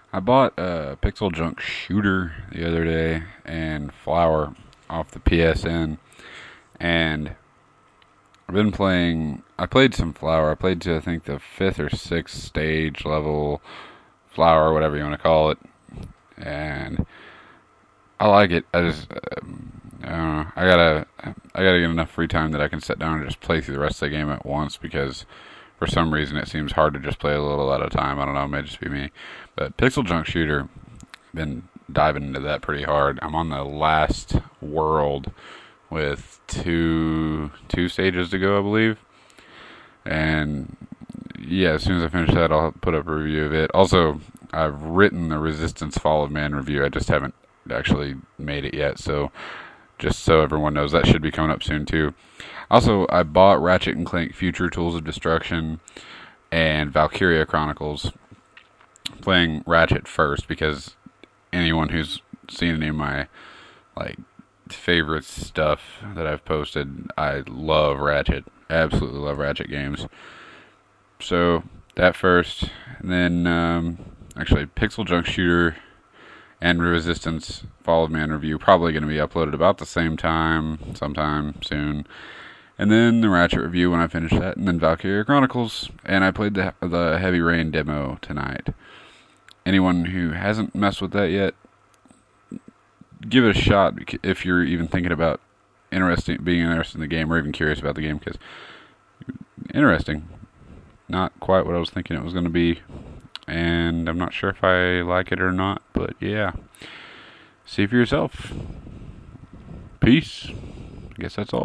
I bought a Pixel Junk Shooter the other day and Flower off the PSN, and I've been playing. I played some Flower. I played to I think the fifth or sixth stage level Flower, whatever you want to call it, and I like it. I don't know. I gotta get enough free time that I can sit down and just play through the rest of the game at once because for some reason it seems hard to just play a little at a time. I don't know, it may just be me. But Pixel Junk Shooter, been diving into that pretty hard. I'm on the last world with two stages to go, I believe. And yeah, as soon as I finish that, I'll put up a review of it. Also, I've written the Resistance Fall of Man review. I just haven't actually made it yet, so just so everyone knows, that should be coming up soon too. Also, I bought Ratchet and Clank Future Tools of Destruction and Valkyria Chronicles. Playing Ratchet first because anyone who's seen any of my like favorite stuff that I've posted, I love Ratchet. Absolutely love Ratchet games. So that first, and then actually Pixel Junk Shooter and Resistance Fall of Man review probably going to be uploaded about the same time, sometime soon. And then the Ratchet review when I finish that, and then Valkyria Chronicles. And I played the Heavy Rain demo tonight. Anyone who hasn't messed with that yet, give it a shot if you're even thinking about being interested in the game or even curious about the game, because interesting. Not quite what I was thinking it was going to be, and I'm not sure if I like it or not, but yeah. See for yourself. Peace. I guess that's all.